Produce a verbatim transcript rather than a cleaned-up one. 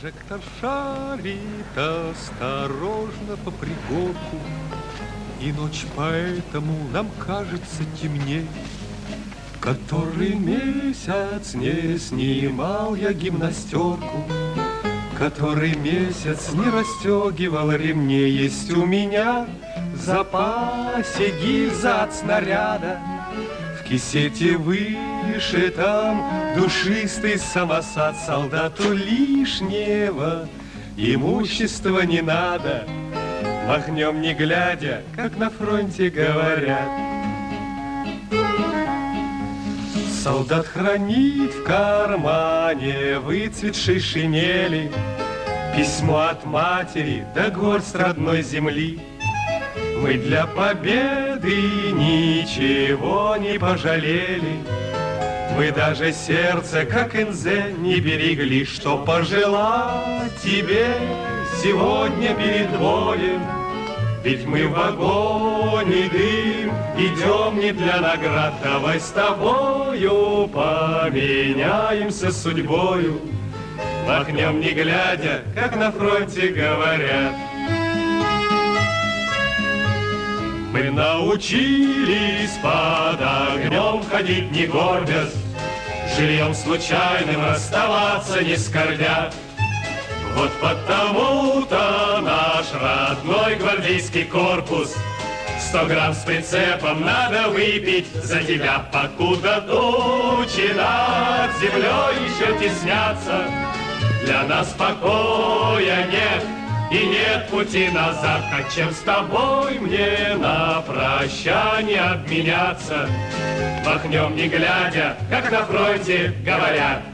Прожектор шарит осторожно по пригорку, и ночь поэтому нам кажется темней. Который месяц не снимал я гимнастерку, который месяц не расстегивал ремней. Есть у меня в запасе гильза от снаряда, в кисете вышитом душистый самосад. Солдату лишнего имущества не надо, махнем не глядя, как на фронте говорят. Солдат хранит в кармане выцветшей шинели письмо от матери да горсть родной земли. Мы для победы ничего не пожалели, мы даже сердце, как Энзе, не берегли. Что пожелать тебе сегодня перед боем? Ведь мы в огонь и дым идем не для наград. Давай с тобою поменяемся судьбою, махнем не глядя, как на фронте говорят. Мы научились под огнем ходить не горбясь, жильем случайным расставаться не скорбя. Вот потому-то наш родной гвардейский корпус сто грамм с прицепом надо выпить за тебя, покуда тучи над землей еще теснятся. Для нас покоя нет и нет пути назад, как чем с тобой мне на прощание обменяться. Махнем не глядя, как на фронте говорят.